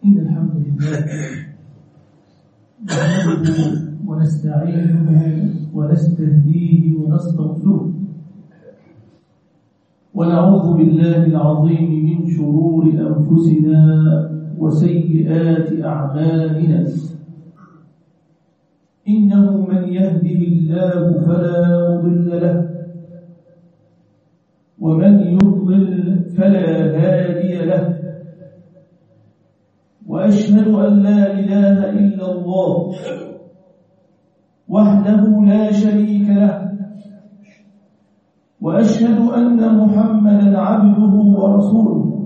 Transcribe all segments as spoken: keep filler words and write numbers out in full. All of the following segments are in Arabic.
إن الحمد لله نحمده ونستعينه ونستهديه ونستغفره ونعوذ بالله العظيم من شرور أنفسنا وسيئات أعمالنا. إنه من يهده الله فلا مضل له ومن يضلل فلا هادي له، وأشهد أن لا إله إلا الله وحده لا شريك له، وأشهد أن محمدا عبده ورسوله.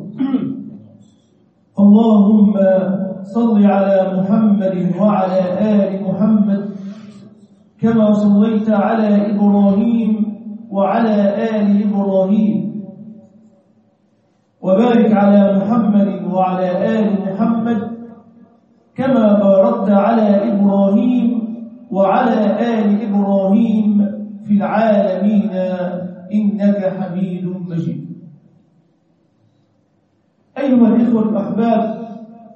اللهم صل على محمد وعلى آل محمد كما صليت على إبراهيم وعلى آل إبراهيم، وبارك على محمد وعلى آل محمد كما باركت على إبراهيم وعلى آل إبراهيم في العالمين إنك حميد مجيد. أيها الإخوة الأحباب،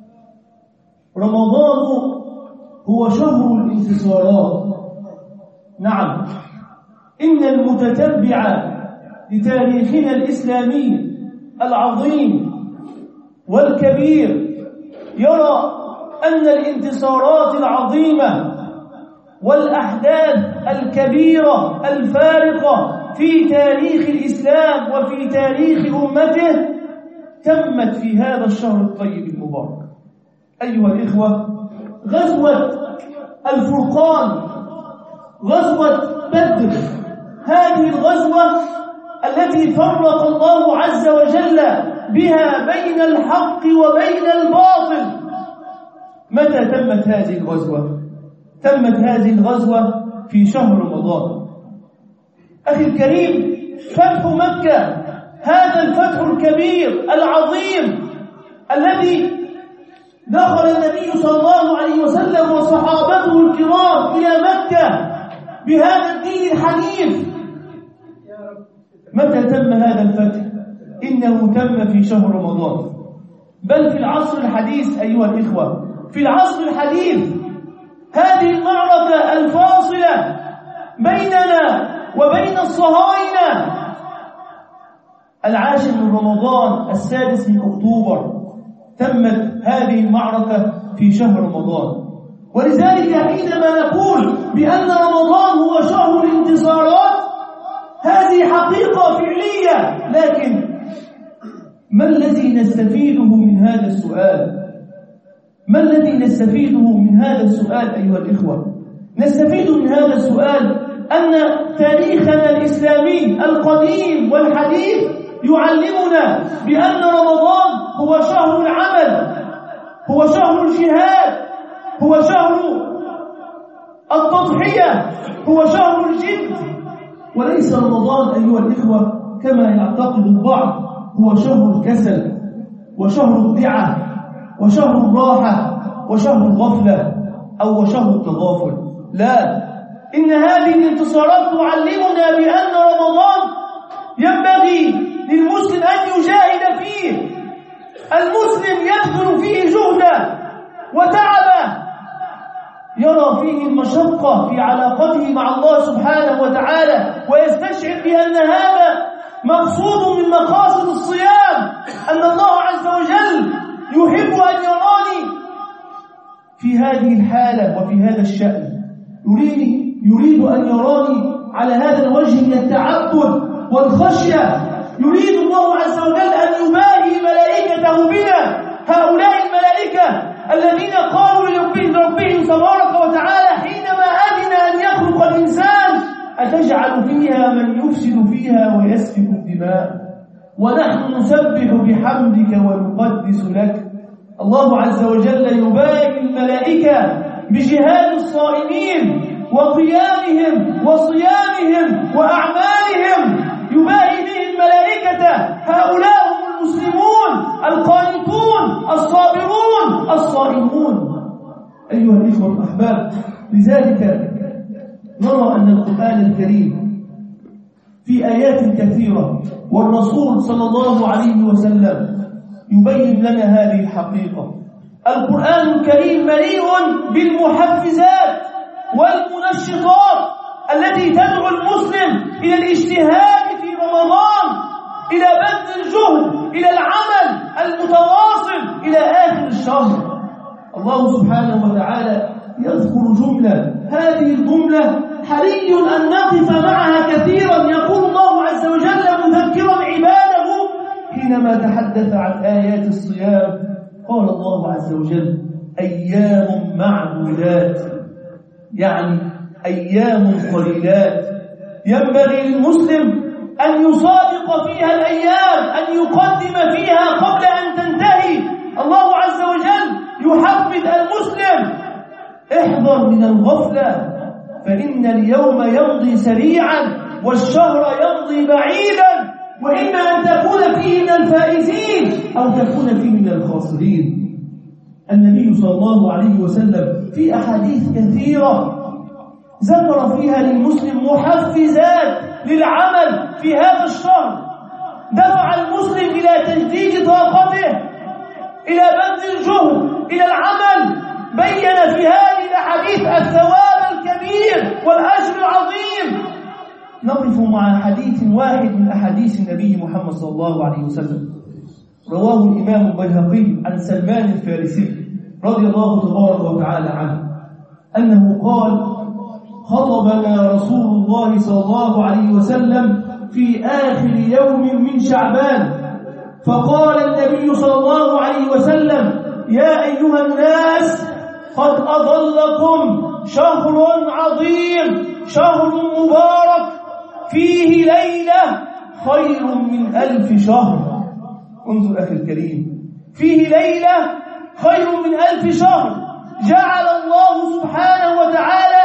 رمضان هو شهر الانتصارات. نعم، إن المتتبع لتاريخنا الإسلامي العظيم والكبير يرى أن الانتصارات العظيمة والأحداث الكبيرة الفارقة في تاريخ الإسلام وفي تاريخ أمته تمت في هذا الشهر الطيب المبارك. أيها الإخوة، غزوة الفرقان، غزوة بدر، هذه الغزوة التي فرق الله عز وجل بها بين الحق وبين الباطل. متى تمت هذه الغزوة؟ تمت هذه الغزوة في شهر رمضان. أخي الكريم، فتح مكة، هذا الفتح الكبير العظيم الذي دخل النبي صلى الله عليه وسلم وصحابته الكرام إلى مكة بهذا الدين الحنيف. متى تم هذا الفتح؟ إنه تم في شهر رمضان، بل في العصر الحديث. أيها الإخوة، في العصر الحديث هذه المعركة الفاصلة بيننا وبين الصهاينة، العاشر من رمضان، السادس من أكتوبر، تمت هذه المعركة في شهر رمضان. ولذلك حينما نقول بأن رمضان هو شهر الانتصارات، هذه حقيقة فعلية، لكن ما الذي نستفيده من هذا السؤال؟ ما الذي نستفيده من هذا السؤال أيها الإخوة؟ نستفيد من هذا السؤال أن تاريخنا الإسلامي القديم والحديث يعلمنا بأن رمضان هو شهر العمل، هو شهر الجهاد، هو شهر التضحية، هو شهر الجد، وليس رمضان أيها الإخوة كما يعتقد البعض هو شهر الكسل وشهر الدعة وشهر الراحة وشهر الغفلة أو شهر التغافل. لا، إن هذه الانتصارات تعلمنا بأن رمضان ينبغي للمسلم أن يجاهد فيه. المسلم يبذل فيه جهده وتعبه، يرى فيه المشقة في علاقته مع الله سبحانه وتعالى، ويستشعر بأن هذا مقصود من مقاصد الصيام، أن الله عز وجل يحب أن يراني في هذه الحالة وفي هذا الشأن، يريد يريد أن يراني على هذا الوجه من التعبد والخشية. يريد الله عز وجل أن يباهي ملائكته بنا، هؤلاء الملائكة الذين قالوا لربهم تبارك وتعالى حينما أذن أن يخلق الإنسان: أتجعل فيها من يفسد فيها ويسفك الدماء ونحن نسبح بحمدك ونقدس لك. الله عز وجل يباهي الملائكة بجهاد الصائمين وقيامهم وصيامهم وأعمالهم، يباهي به الملائكة. هؤلاء هم المسلمون القانتون الصابرون الصائمون. أيها الإخوة الأحباب، لذلك نرى أن القرآن الكريم في آيات كثيرة والرسول صلى الله عليه وسلم يبين لنا هذه الحقيقة. القرآن الكريم مليء بالمحفزات والمنشطات التي تدعو المسلم إلى الاجتهاد في رمضان، إلى بذل الجهد، إلى العمل المتواصل إلى آخر الشهر. الله سبحانه وتعالى يذكر جملة، هذه الجملة حري أن نقف معها كثيرا. يقول الله عز وجل مذكرا عباده حينما تحدث عن آيات الصيام، قال الله عز وجل أيام معدودات، يعني أيام قليلات ينبغي للمسلم أن يسابق فيها الأيام، أن يقدم فيها قبل أن تنتهي. الله عز وجل يحفز المسلم احذر من الغفلة، فإن اليوم يمضي سريعا والشهر يمضي بعيدا، وإما أن تكون فيه من الفائزين أو تكون فيه من الخاسرين. النبي صلى الله عليه وسلم في أحاديث كثيرة ذكر فيها للمسلم محفزات للعمل في هذا الشهر، دفع المسلم إلى تجديد طاقته، إلى بذل الجهد، إلى العمل. بين في هذه الأحاديث الثواب الكبير والأجر العظيم. نقف مع حديث واحد من أحاديث النبي محمد صلى الله عليه وسلم، رواه الإمام البيهقي عن سلمان الفارسي رضي الله تبارك وتعالى عنه أنه قال: خطبنا رسول الله صلى الله عليه وسلم في آخر يوم من شعبان، فقال النبي صلى الله عليه وسلم: يا أيها الناس، قد أظلكم شهر عظيم، شهر مبارك، فيه ليلة خير من ألف شهر. انظر أخي الكريم، فيه ليلة خير من ألف شهر. جعل الله سبحانه وتعالى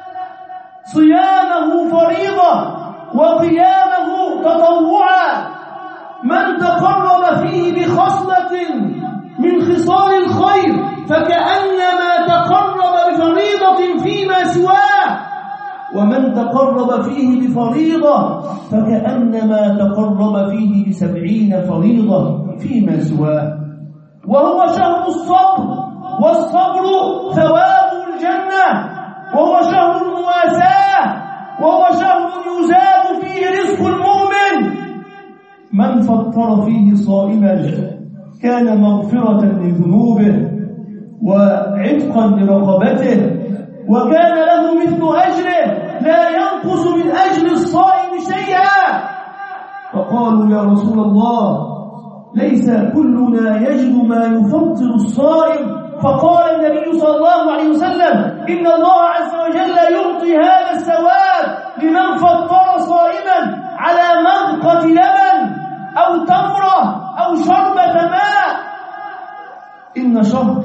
صيامه فريضة وقيامه تطوعا. من تقرب فيه بخصلة من خصال الخير فكأنما تقرب بفريضة فيما سواه، ومن تقرب فيه بفريضة فكأنما تقرب فيه بسبعين فريضة فيما سواه. وهو شهر الصبر، والصبر ثواب الجنة، وهو شهر المواساة، وهو شهر يزاد فيه رزق المؤمن. من فطر فيه صائما كان مغفرة لذنوبه وعتقا لرقبته، وكان له مثل أجره لا ينقص من أجر الصائم شيئا. فقالوا: يا رسول الله، ليس كلنا يجد ما يفطر الصائم. فقال النبي صلى الله عليه وسلم: إن الله عز وجل يعطي هذا الثواب لمن فطر صائما على مذقة لبن أو تمرة أو شربة ماء. إن شهر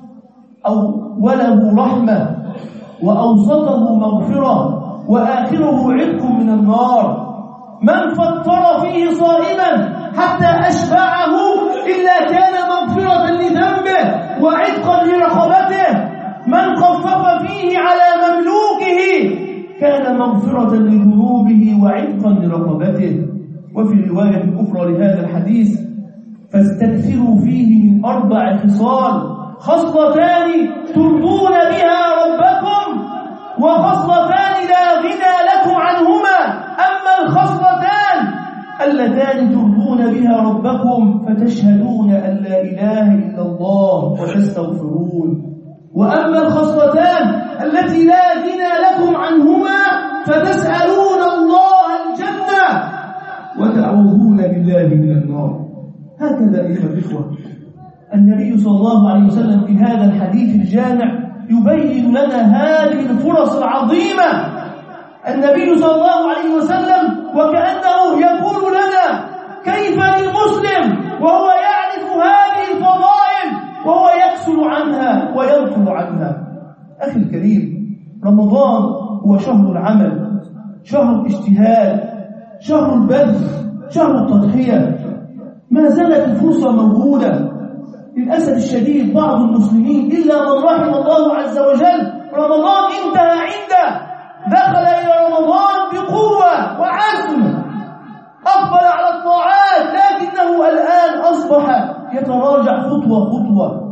أوله رحمة وأوسطه مغفرة وآخره عتق من النار. من فطر فيه صائما حتى أشبعه إلا كان مغفرة لذنبه وعتقا لرقبته. من خفف فيه على مملوكه كان مغفرة لذنوبه وعتقا لرقبته. وفي رواية أخرى لهذا الحديث: فاستكثروا فيه من أربع خصال، خصلتان ترضون بها ربكم، وخصلتان لا غنى لكم عنهما. أما الخصلتان اللتان ترضون بها ربكم فتشهدون أن لا إله إلا الله وتستغفرون، وأما الخصلتان التي لا غنى لكم عنهما فتسألون الله الجنة وتعوذون بالله من النار. هكذا أيها الإخوة النبي صلى الله عليه وسلم في هذا الحديث الجامع يبين لنا هذه الفرص العظيمة. النبي صلى الله عليه وسلم وكأنه يقول لنا: كيف للمسلم وهو يعرف هذه الفضائل وهو يكسل عنها ويغفل عنها؟ أخي الكريم، رمضان هو شهر العمل، شهر الاجتهاد، شهر البذل، شهر التضحية. ما زالت الفرصة موجودة. للأسف الشديد بعض المسلمين إلا من رحم الله عز وجل رمضان انتهى عنده، دخل إلى رمضان بقوة وعزم، أقبل على الطاعات، لكنه الآن أصبح يتراجع خطوة خطوة.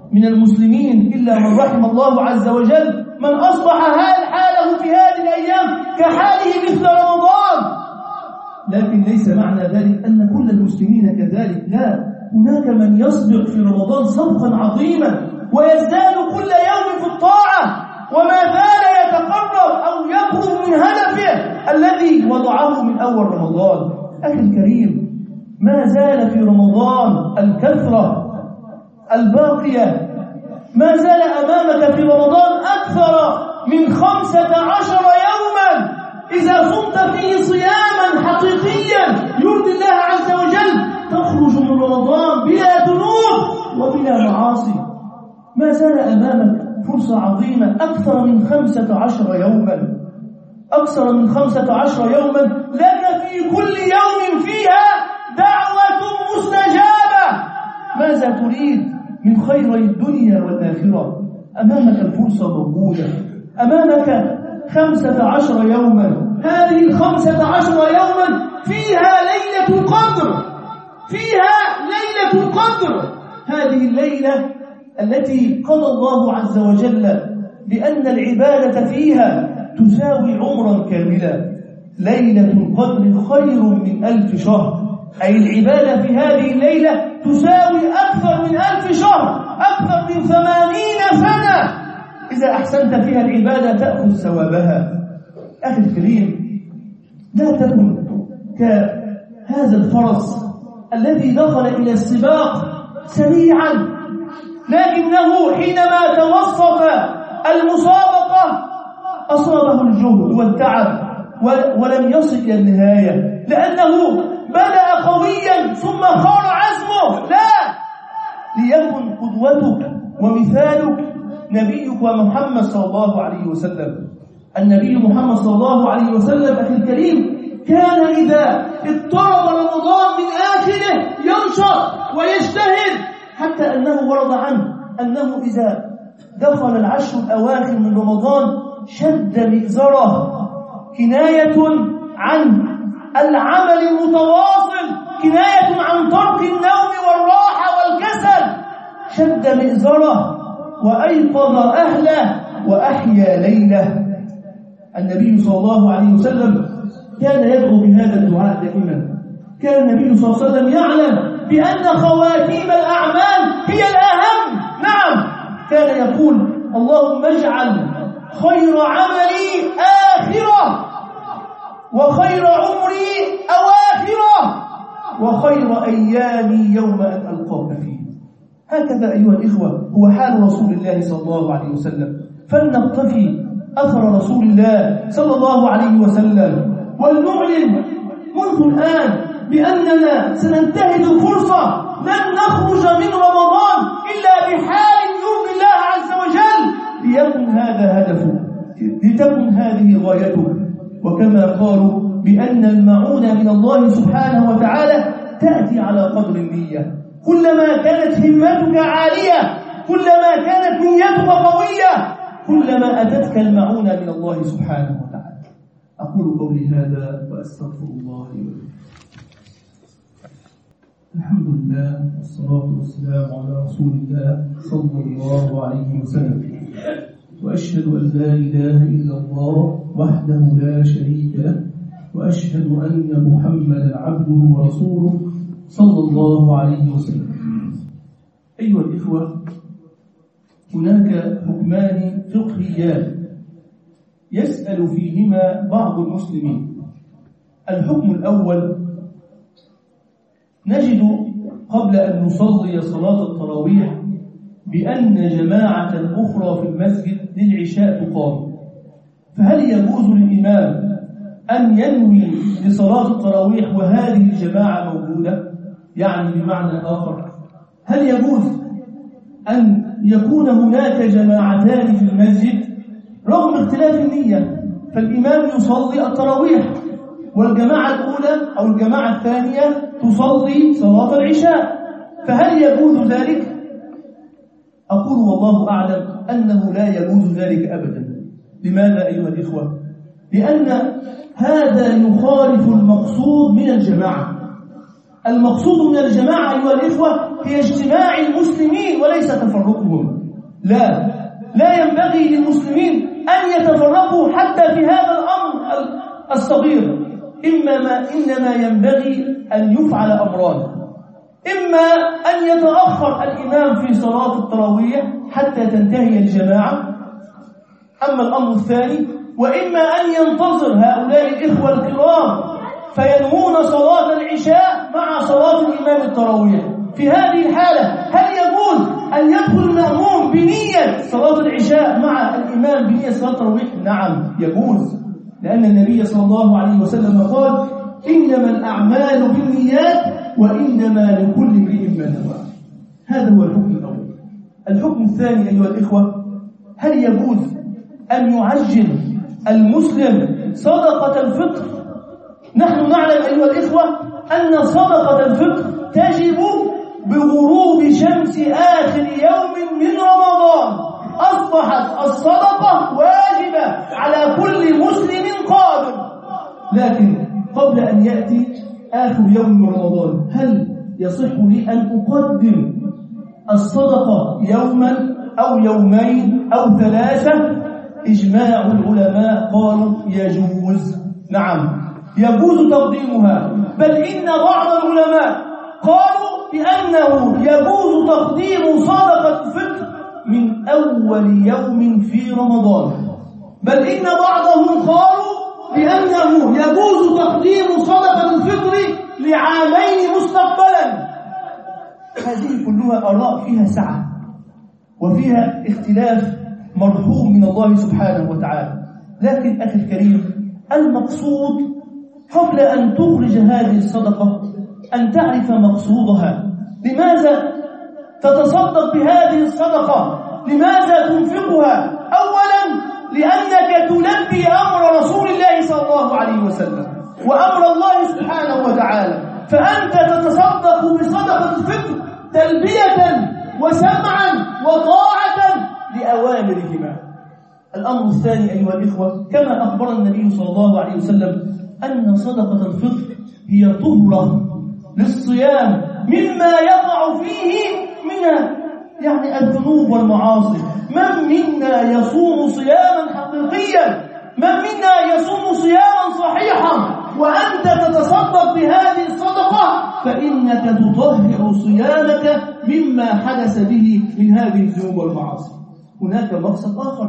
من المسلمين إلا من رحم الله عز وجل، من أصبح حال حاله في هذه الأيام كحاله مثل رمضان. لكن ليس معنى ذلك أن كل المسلمين كذلك، لا، هناك من يسبق في رمضان سبقا عظيما ويزداد كل يوم في الطاعة، وما زال يتقرب أو يقرب من هدفه الذي وضعه من أول رمضان. أخي الكريم، ما زال في رمضان الكثرة الباقية، ما زال أمامك في رمضان أكثر من خمسة عشر يوما إذا صمت فيه صياما حقيقيا يرضي الله عز وجل، تخرج من رمضان بلا ذنوب وبلا معاصي. ما زال أمامك فرصة عظيمة، أكثر من خمسة عشر يوما، أكثر من خمسة عشر يوما لك في كل يوم فيها دعوة مستجابة. ماذا تريد من خير الدنيا والآخرة؟ أمامك الفرصة موجودة، أمامك خمسة عشر يوما. هذه الخمسة عشر يوما فيها ليلة القدر، فيها ليلة القدر، هذه الليلة التي قضى الله عز وجل بأن العبادة فيها تساوي عمرا كاملا. ليلة القدر خير من ألف شهر، أي العبادة في هذه الليلة تساوي أكثر من ألف شهر، أكثر من ثمانين سنة. إذا أحسنت فيها العبادة تأخذ ثوابها. أخي الكريم، لا تكن كهذا الفرس الذي دخل إلى السباق سريعا، لكنه حينما توسط المسابقة أصابه الجهد والتعب ولم يصل إلى النهاية، لأنه بدأ قويا ثم خار عزمه. لا، ليكن قدوتك ومثالك نبيك ومحمد صلى الله عليه وسلم. النبي محمد صلى الله عليه وسلم أخي الكريم كان إذا اضطرب رمضان من آخره ينشط ويجتهد، حتى أنه ورد عنه أنه إذا دخل العشر الأواخر من رمضان شد مئزره، كناية عن العمل المتواصل، كناية عن ترك النوم والراحة والكسل. شد مئزره وأيقظ أهله وأحيا ليله. النبي صلى الله عليه وسلم كان يدعو بهذا الدعاء دائما. كان النبي صلى الله عليه وسلم يعلم بأن خواتيم الأعمال هي الأهم. نعم، كان يقول: اللهم اجعل خير عملي آخرة، وخير عمري أواخرة، وخير أيامي يوم أن ألقاك فيه. هكذا أيها الإخوة هو حال رسول الله صلى الله عليه وسلم. فلنقتفي أثر رسول الله صلى الله عليه وسلم، ولنعلن منذ الآن بأننا سننتهز الفرصة، لن نخرج من رمضان إلا بحال يرضي الله عز وجل، ليكن هذا هدفه، لتكن هذه غايته. وكما قالوا بأن المعونة من الله سبحانه وتعالى تأتي على قدر النية. كلما كانت همتك عالية، كلما كانت نيتك قوية، كلما أتتك المعونة من الله سبحانه وتعالى. أقول قولي هذا وأستغفر الله لي ولكم. الحمد لله والصلاة والسلام على رسول الله صلى الله عليه وسلم، وأشهد أن لا إله إلا الله وحده لا شريك له، وأشهد أن محمدا عبده ورسوله صلى الله عليه وسلم. أيها الإخوة، هناك حكمان فقهيان يسأل فيهما بعض المسلمين. الحكم الأول: نجد قبل أن نصلي صلاة التراويح بأن جماعة أخرى في المسجد للعشاء تقام، فهل يجوز للإمام أن ينوي لصلاة التراويح وهذه الجماعة موجودة؟ يعني بمعنى آخر، هل يجوز أن يكون هناك جماعتان في المسجد رغم اختلاف النية، فالإمام يصلي التراويح والجماعة الأولى أو الجماعة الثانية تصلي صلاة العشاء، فهل يجوز ذلك؟ أقول والله أعلم أنه لا يجوز ذلك أبدا. لماذا أيها الإخوة؟ لأن هذا يخالف المقصود من الجماعة. المقصود من الجماعة أيها الإخوة هي اجتماع المسلمين وليس تفرقهم. لا لا ينبغي للمسلمين أن يتفرقوا حتى في هذا الأمر الصغير. إما ما إنما ينبغي أن يفعل أمران: إما أن يتأخر الإمام في صلاة التراويح حتى تنتهي الجماعة، أما الأمر الثاني وإما أن ينتظر هؤلاء الإخوة الكرام فينوون صلاة العشاء مع صلاة الإمام التراويح. في هذه الحالة هل يجوز أن يدخل المأموم بنية صلاة العشاء مع الإمام بنية صلاة التراويح؟ نعم يجوز، لأن النبي صلى الله عليه وسلم قال: إنما الأعمال بالنيات وإنما لكل امرئ ما نوى. هذا هو الحكم الأول. الحكم الثاني أيها الإخوة: هل يجوز أن يعجل المسلم صدقة الفطر؟ نحن نعلم أيها الإخوة أن صدقة الفطر تجب بغروب شمس آخر يوم من رمضان. أصبحت الصدقة واجبة على كل مسلم قادر. لكن قبل أن يأتي آخر يوم من رمضان هل يصح لي أن أقدم الصدقة يوما أو يومين أو ثلاثة؟ إجماع العلماء قالوا يجوز. نعم يجوز تقديمها، بل إن بعض العلماء قالوا بأنه يجوز تقديم صدقة الفطر من أول يوم في رمضان، بل إن بعضهم قالوا بأنه يجوز تقديم صدقة الفطر لعامين مستقبلا. هذه كلها آراء فيها سعة وفيها اختلاف مرحوم من الله سبحانه وتعالى. لكن أخي الكريم، المقصود قبل أن تخرج هذه الصدقة أن تعرف مقصودها. لماذا تتصدق بهذه الصدقة؟ لماذا تنفقها؟ أولا لأنك تلبي أمر رسول الله صلى الله عليه وسلم وأمر الله سبحانه وتعالى، فأنت تتصدق بصدقة الفطر تلبية وسمعا وطاعة لأوامرهما. الأمر الثاني أيها الإخوة، كما أخبر النبي صلى الله عليه وسلم أن صدقة الفطر هي طهرة للصيام مما يقع فيه من يعني الذنوب والمعاصي. من منا يصوم صياما حقيقيا؟ من منا يصوم صياما صحيحا وأنت تتصدق بهذه الصدقة فإنك تطهر صيامك مما حدث به من هذه الذنوب والمعاصي. هناك مقصد آخر،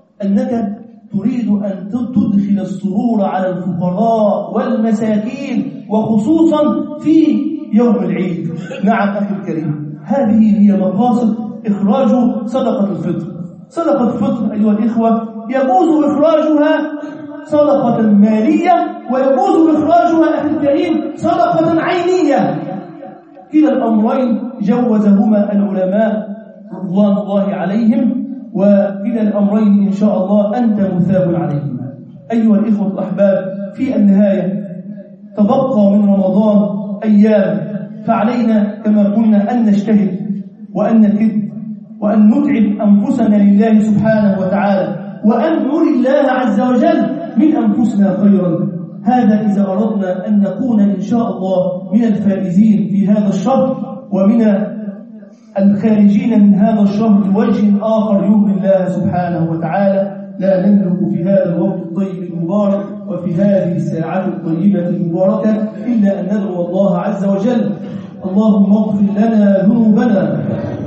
أنك تريد أن تدخل السرور على الفقراء والمساكين وخصوصا في يوم العيد. نعم أخي الكريم، هذه هي مقاصد إخراج صدقة الفطر. صدقة الفطر أيها الإخوة يجوز إخراجها صدقة مالية ويجوز إخراجها أخي الكريم صدقة عينية. كلا الأمرين جوزهما العلماء رضوان الله عليهم، وكلا الأمرين إن شاء الله أنت مثاب عليهما. أيها الإخوة الأحباب، في النهاية تبقى من رمضان أيام، فعلينا كما قلنا أن نجتهد وأن نكد وأن نتعب أنفسنا لله سبحانه وتعالى، وأن نري الله عز وجل من أنفسنا خيرا. هذا إذا أردنا أن نكون إن شاء الله من الفائزين في هذا الشهر ومن الخارجين من هذا الشهر بوجه آخر يرضي الله سبحانه وتعالى. لا نملك في هذا الوقت الطيب المبارك وفي هذه الساعات الطيبة المباركة إلا أن ندعو الله عز وجل: اللهم اغفر لنا ذنوبنا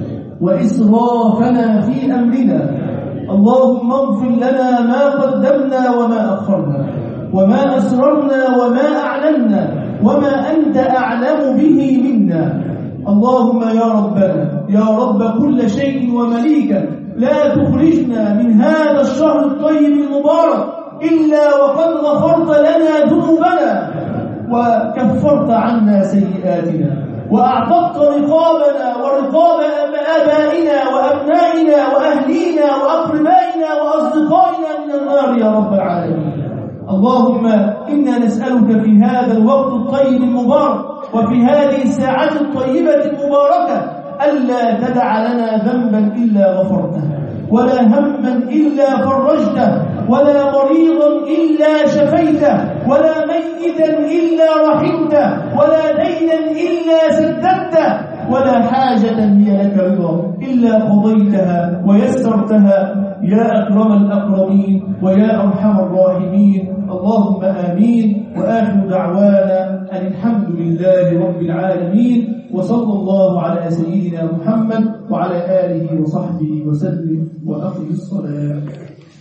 وإسرافنا في أمرنا، اللهم اغفر لنا ما قدمنا وما أخرنا وما أسررنا وما أعلنا وما أنت أعلم به منا. اللهم يا ربنا يا رب كل شيء ومليكه، لا تخرجنا من هذا الشهر الطيب المبارك إلا وقد غفرت لنا ذنوبنا وكفرت عنا سيئاتنا وأعتقت رقابنا ورقاب آبائنا وأبنائنا وأهلينا وأقربائنا وأصدقائنا من النار يا رب العالمين. اللهم إنا نسألك في هذا الوقت الطيب المبارك وفي هذه الساعة الطيبة المباركة ألا تدع لنا ذنبا إلا غفرته ولا هما إلا فرجته ولا مريضا إلا شفيته ولا ميتا إلا رحمته ولا دينا إلا سددته ولا حاجة هي لك رضا إلا قضيتها ويسرتها يا أكرم الأكرمين ويا أرحم الراحمين. اللهم آمين. وآخر دعوانا أن الحمد لله رب العالمين، وصلى الله على سيدنا محمد وعلى آله وصحبه وسلم، وأقم الصلاة.